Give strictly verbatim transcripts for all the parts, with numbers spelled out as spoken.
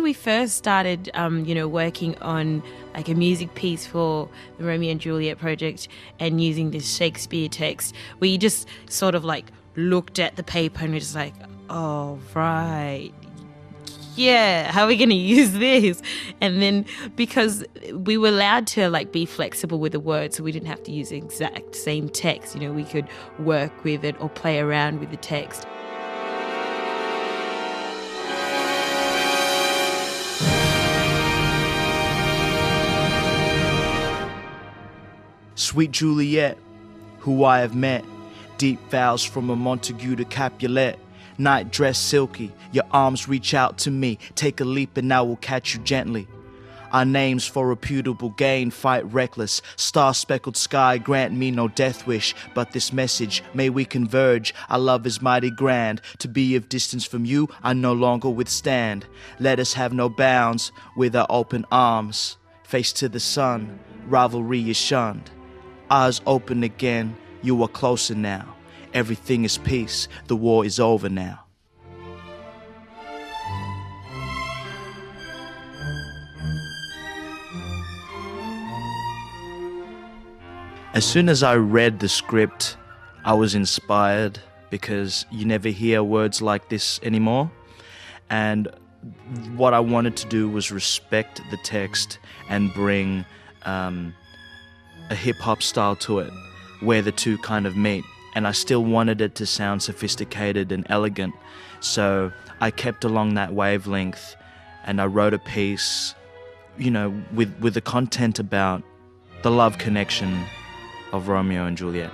we first started, um, you know, working on like a music piece for the Romeo and Juliet project and using this Shakespeare text, we just sort of like looked at the paper and we're just like, oh, right. Yeah, how are we going to use this? And then because we were allowed to like be flexible with the words, so we didn't have to use the exact same text, you know, we could work with it or play around with the text. Sweet Juliet, who I have met, deep vows from a Montague to Capulet. Night dress silky, your arms reach out to me. Take a leap and I will catch you gently. Our names for reputable gain, fight reckless. Star-speckled sky, grant me no death wish. But this message, may we converge. Our love is mighty grand. To be of distance from you, I no longer withstand. Let us have no bounds with our open arms. Face to the sun, rivalry is shunned. Eyes open again, you are closer now. Everything is peace, the war is over now. As soon as I read the script, I was inspired because you never hear words like this anymore. And what I wanted to do was respect the text and bring um, a hip-hop style to it, where the two kind of meet. And I still wanted it to sound sophisticated and elegant. So I kept along that wavelength and I wrote a piece, you know, with, with the content about the love connection of Romeo and Juliet.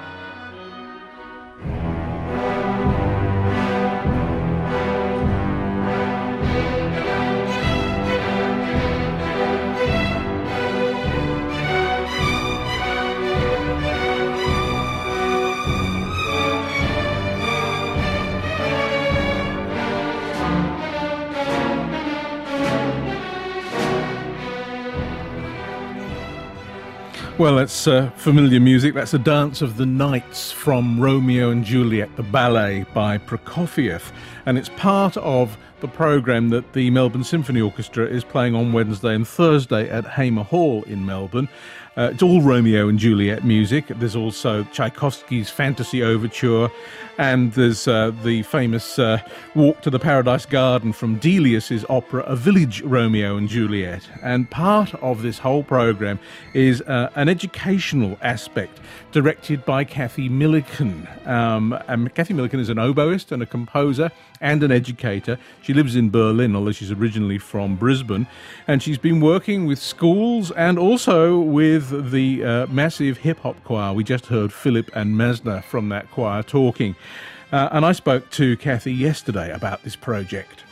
Well, that's uh, familiar music. That's a Dance of the Knights from Romeo and Juliet, the ballet by Prokofiev. And it's part of the programme that the Melbourne Symphony Orchestra is playing on Wednesday and Thursday at Hamer Hall in Melbourne. Uh, it's all Romeo and Juliet music. There's also Tchaikovsky's Fantasy Overture, and there's uh, the famous uh, Walk to the Paradise Garden from Delius's opera A Village Romeo and Juliet. And part of this whole programme is uh, an educational aspect directed by Kathy Milliken. Um, and Kathy Milliken is an oboist and a composer and an educator. She lives in Berlin, although she's originally from Brisbane, and she's been working with schools and also with the uh, massive hip-hop choir. We just heard Philip and Mesner from that choir talking. Uh, and I spoke to Kathy yesterday about this project.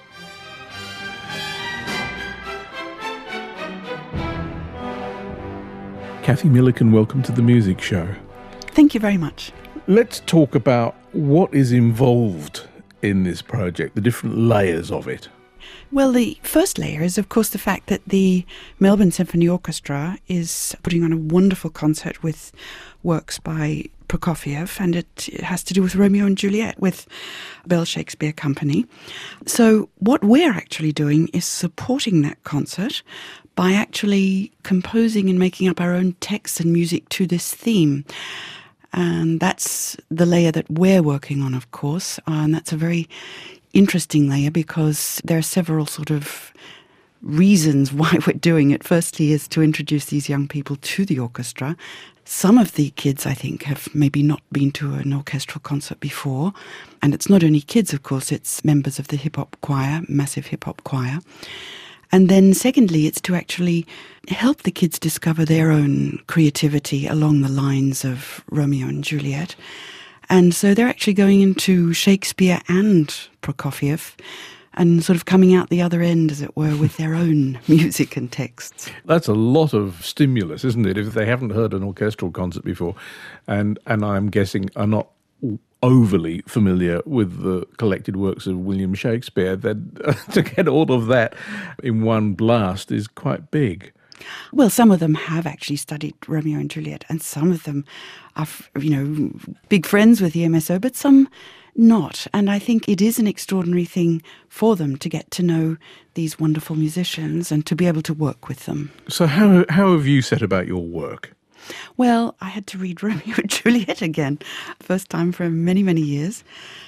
Kathy Milliken, welcome to the Music Show. Thank you very much. Let's talk about what is involved in this project, the different layers of it. Well, the first layer is, of course, the fact that the Melbourne Symphony Orchestra is putting on a wonderful concert with works by Prokofiev, and it has to do with Romeo and Juliet with Bell Shakespeare Company. So what we're actually doing is supporting that concert by actually composing and making up our own texts and music to this theme. And that's the layer that we're working on, of course, and that's a very interesting layer because there are several sort of reasons why we're doing it. Firstly is to introduce these young people to the orchestra. Some of the kids, I think, have maybe not been to an orchestral concert before. And it's not only kids, of course, it's members of the hip-hop choir, massive hip-hop choir. And then secondly, it's to actually help the kids discover their own creativity along the lines of Romeo and Juliet. And so they're actually going into Shakespeare and Prokofiev and sort of coming out the other end, as it were, with their own music and texts. That's a lot of stimulus, isn't it, if they haven't heard an orchestral concert before and, and I'm guessing are not overly familiar with the collected works of William Shakespeare, then to get all of that in one blast is quite big. Well, some of them have actually studied Romeo and Juliet, and some of them are, you know, big friends with the M S O, but some not. And I think it is an extraordinary thing for them to get to know these wonderful musicians and to be able to work with them. So how how have you set about your work? Well, I had to read Romeo and Juliet again, first time for many, many years.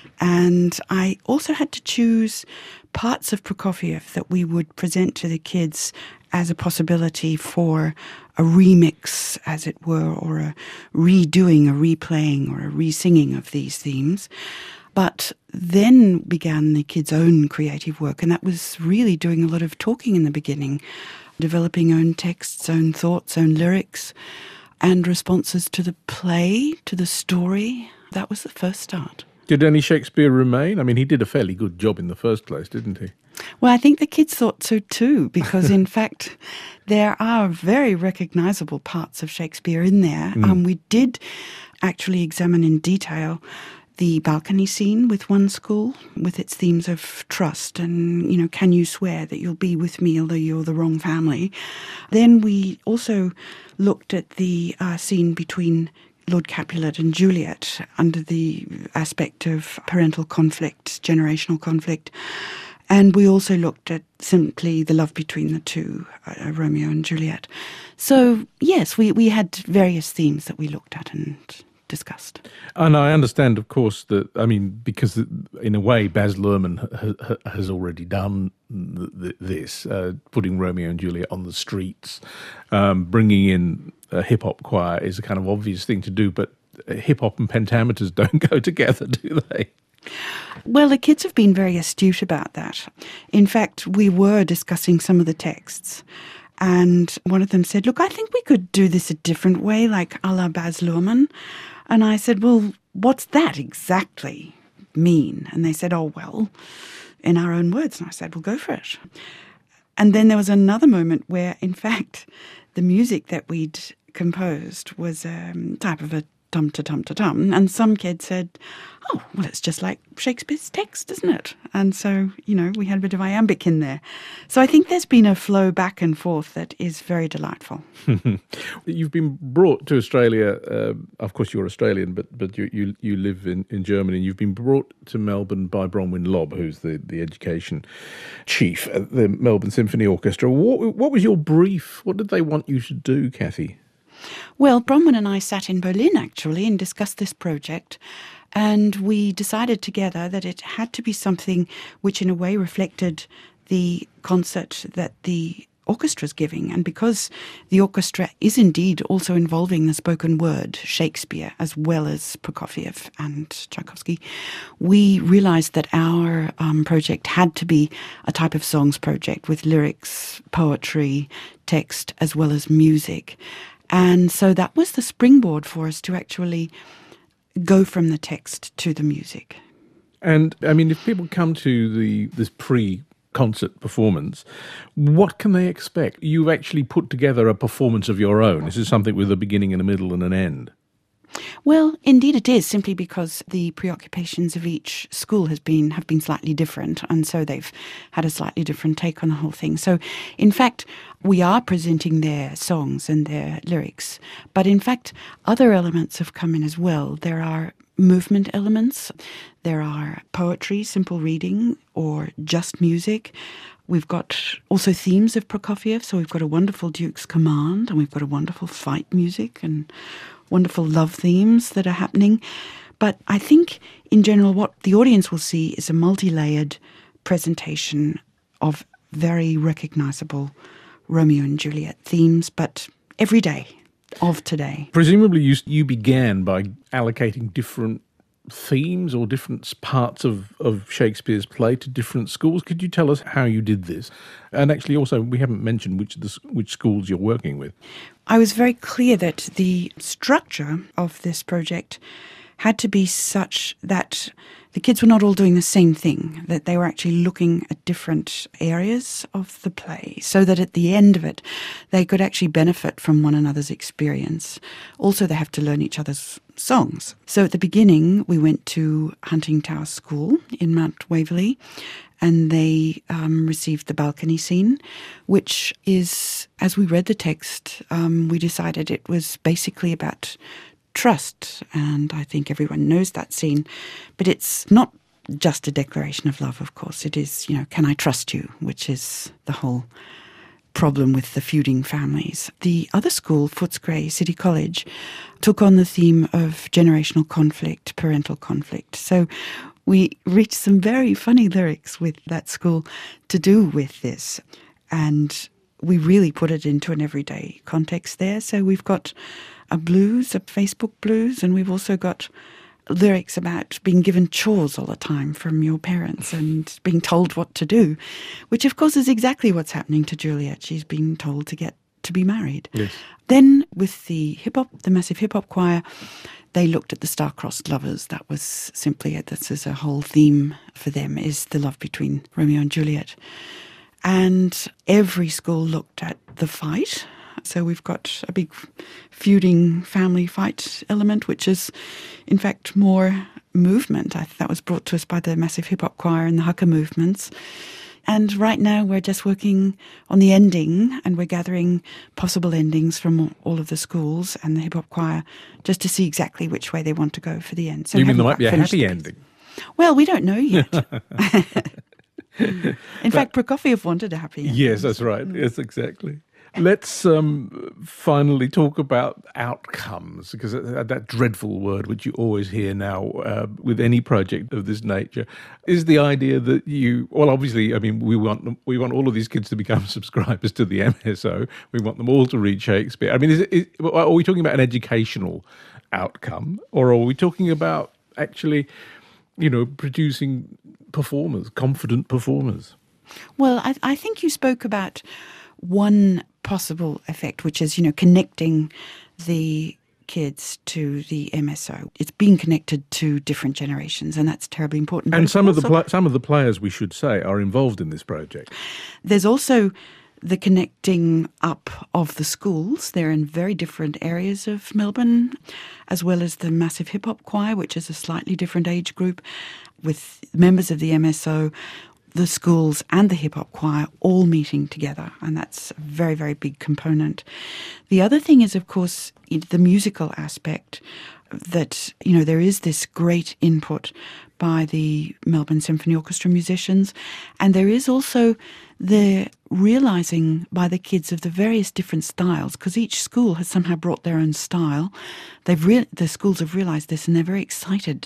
And I also had to choose parts of Prokofiev that we would present to the kids as a possibility for a remix, as it were, or a redoing, a replaying, or a re-singing of these themes. But then began the kids' own creative work, and that was really doing a lot of talking in the beginning, developing own texts, own thoughts, own lyrics, and responses to the play, to the story. That was the first start. Did any Shakespeare remain? I mean, he did a fairly good job in the first place, didn't he? Well, I think the kids thought so too, because in fact, there are very recognisable parts of Shakespeare in there. Mm. Um, we did actually examine in detail the balcony scene with one school, with its themes of trust and, you know, can you swear that you'll be with me although you're the wrong family? Then we also looked at the uh, scene between Lord Capulet and Juliet under the aspect of parental conflict, generational conflict. And we also looked at simply the love between the two, uh, Romeo and Juliet. So, yes, we, we had various themes that we looked at and discussed. And I understand, of course, that, I mean, because in a way Baz Luhrmann ha- ha- has already done th- th- this, uh, putting Romeo and Juliet on the streets, um, bringing in a hip-hop choir is a kind of obvious thing to do, but hip-hop and pentameters don't go together, do they? Well, the kids have been very astute about that. In fact, we were discussing some of the texts, and one of them said, look, I think we could do this a different way, like a la Baz Luhrmann. And I said, well, what's that exactly mean? And they said, oh, well, in our own words. And I said, well, go for it. And then there was another moment where, in fact, the music that we'd composed was a um, type of a tum-ta-tum-ta-tum. And some kid said, oh, well, it's just like Shakespeare's text, isn't it? And so, you know, we had a bit of iambic in there. So I think there's been a flow back and forth that is very delightful. You've been brought to Australia, uh, of course you're Australian, but but you you, you live in, in Germany. You've been brought to Melbourne by Bronwyn Lobb, who's the, the education chief at the Melbourne Symphony Orchestra. What, what was your brief? What did they want you to do, Kathy? Well, Bronwyn and I sat in Berlin, actually, and discussed this project. And we decided together that it had to be something which in a way reflected the concert that the orchestra's giving. And because the orchestra is indeed also involving the spoken word, Shakespeare, as well as Prokofiev and Tchaikovsky, we realized that our um, project had to be a type of songs project with lyrics, poetry, text, as well as music. And so that was the springboard for us to actually go from the text to the music. And, I mean, if people come to the this pre-concert performance, what can they expect? You've actually put together a performance of your own. This is something with a beginning and a middle and an end. Well, indeed it is, simply because the preoccupations of each school has been have been slightly different, and so they've had a slightly different take on the whole thing. So, in fact, we are presenting their songs and their lyrics, but in fact, other elements have come in as well. There are movement elements, there are poetry, simple reading, or just music. We've got also themes of Prokofiev, so we've got a wonderful Duke's Command, and we've got a wonderful fight music, and wonderful love themes that are happening. But I think, in general, what the audience will see is a multi-layered presentation of very recognisable Romeo and Juliet themes, but every day of today. Presumably you, you began by allocating different themes or different parts of, of Shakespeare's play to different schools. Could you tell us how you did this? And actually also, we haven't mentioned which of the, which schools you're working with. I was very clear that the structure of this project had to be such that the kids were not all doing the same thing, that they were actually looking at different areas of the play so that at the end of it, they could actually benefit from one another's experience. Also, they have to learn each other's songs. So at the beginning, we went to Hunting Tower School in Mount Waverley, and they um, received the balcony scene, which is, as we read the text, um, we decided it was basically about trust, and I think everyone knows that scene, but it's not just a declaration of love, of course. It is, you know, can I trust you, which is the whole problem with the feuding families. The other school, Footscray City College, took on the theme of generational conflict, parental conflict. So we reached some very funny lyrics with that school to do with this, and we really put it into an everyday context there. So we've got a blues, a Facebook blues, and we've also got lyrics about being given chores all the time from your parents and being told what to do, which of course is exactly what's happening to Juliet. She's being told to get to be married. Yes. Then with the hip hop, the massive hip hop choir, they looked at the star-crossed lovers. That was simply it. This is a whole theme for them, is the love between Romeo and Juliet. And every school looked at the fight. So we've got a big feuding family fight element, which is, in fact, more movement. I, that was brought to us by the Massive Hip Hop Choir and the Haka movements. And right now we're just working on the ending, and we're gathering possible endings from all of the schools and the Hip Hop Choir just to see exactly which way they want to go for the end. So you mean there might be a happy ending? Well, we don't know yet. In fact, Prokofiev wanted a happy ending. Yes, that's right. Yes, exactly. Let's um, finally talk about outcomes, because that, that dreadful word which you always hear now uh, with any project of this nature is the idea that you, well, obviously, I mean, we want them, we want all of these kids to become subscribers to the M S O. We want them all to read Shakespeare. I mean, is it, is, are we talking about an educational outcome, or are we talking about actually, you know, producing performers, confident performers? Well, I, I think you spoke about one possible effect, which is, you know, connecting the kids to the M S O. It's being connected to different generations, and that's terribly important. And some of the pl- some of the players, we should say, are involved in this project. There's also the connecting up of the schools. They're in very different areas of Melbourne, as well as the Massive Hip Hop Choir, which is a slightly different age group, with members of the M S O, the schools and the hip hop choir all meeting together, and that's a very, very big component. The other thing is, of course, the musical aspect, that, you know, there is this great input by the Melbourne Symphony Orchestra musicians, and there is also the realising by the kids of the various different styles, because each school has somehow brought their own style. They've re- the schools have realised this, and they're very excited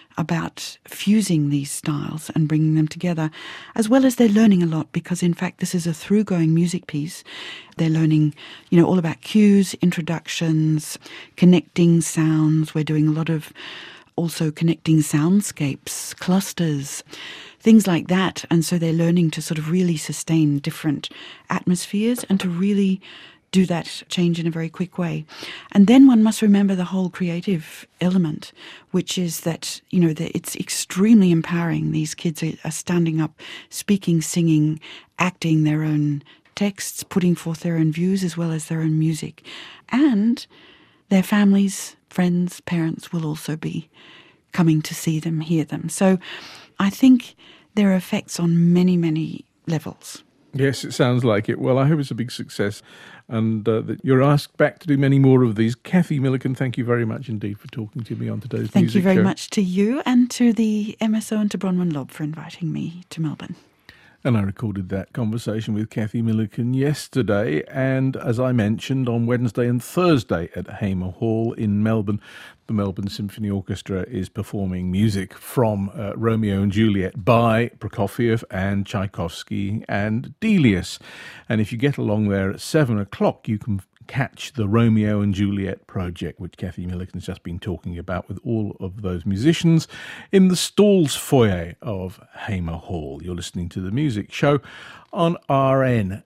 about fusing these styles and bringing them together, as well as they're learning a lot, because in fact this is a through-going music piece. They're learning, you know, all about cues, introductions, connecting sounds. We're doing a lot of also connecting soundscapes, clusters, things like that. And so they're learning to sort of really sustain different atmospheres and to really do that change in a very quick way. And then one must remember the whole creative element, which is that, you know, that it's extremely empowering. These kids are, are standing up, speaking, singing, acting their own texts, putting forth their own views as well as their own music. And their families, friends, parents will also be coming to see them, hear them. So I think there are effects on many, many levels. Yes, it sounds like it. Well, I hope it's a big success, and uh, that you're asked back to do many more of these. Cathy Millican, thank you very much indeed for talking to me on today's Thank music you very show. much to you and to the M S O and to Bronwyn Lobb for inviting me to Melbourne. And I recorded that conversation with Cathy Millican yesterday, and as I mentioned, on Wednesday and Thursday at Hamer Hall in Melbourne, the Melbourne Symphony Orchestra is performing music from uh, Romeo and Juliet by Prokofiev and Tchaikovsky and Delius. And if you get along there at seven o'clock, you can catch the Romeo and Juliet project, which Cathy Millican's just been talking about with all of those musicians, in the stalls foyer of Hamer Hall. You're listening to The Music Show on R N